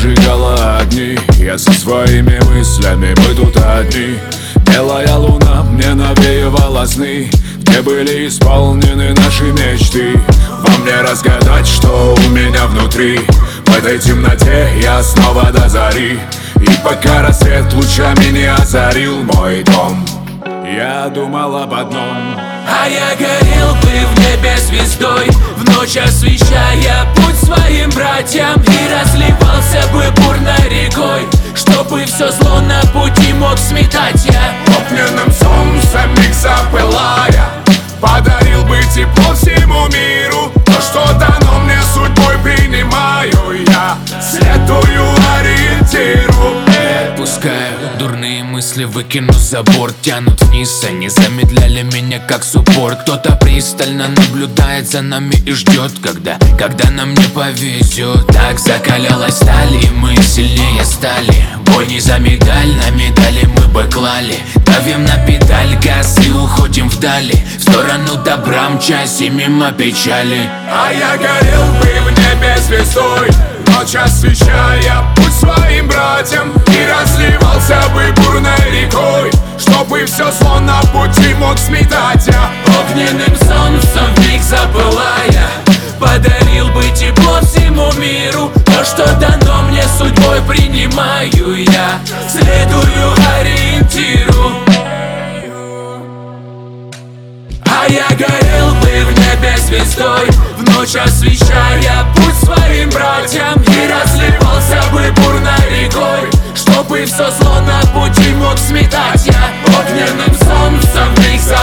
зажигала огни. Я со своими мыслями, мы тут одни. Белая луна мне навеивала сны, где были исполнены наши мечты. Вам не разгадать, что у меня внутри. В этой темноте я снова до зари. И пока рассвет лучами не озарил мой дом, я думал об одном. А я горел бы в небе звездой, в ночь освещая путь своим братьям. И разливался бы бурной рекой, чтобы все зло на пути мог сметать я. Огненным солнцем миг запылая, подарил бы тепло всему миру. То, что дано мне судьбой, принимаю я, следую ориентиру. Отпускаю дурные мысли, выкину за борт. Тянут вниз, они замедляли меня как суппорт. Кто-то пристально наблюдает за нами и ждет, когда нам не повезет. Так закалялась сталь, и мы сильнее стали. Бой не за медаль, на медали мы бы клали. Давим на педаль, газ и уходим вдали, в сторону добра мчась и мимо печали. А я горел бы в небе звездой, ночь освещая путь своим братьям. И разливался бы бурной рекой, чтобы все зло на пути мог сметать я. Огненным солнцем вмиг запылая, подарил бы тепло всему миру. То, что дано мне судьбой, принимаю я, следую ориентиру. А я горел бы в небе звездой, в ночь освещая путь своим братьям. И разливался бы бурной рекой, чтобы все зло на пути мог сметать я. Огненным солнцем вмиг запылая,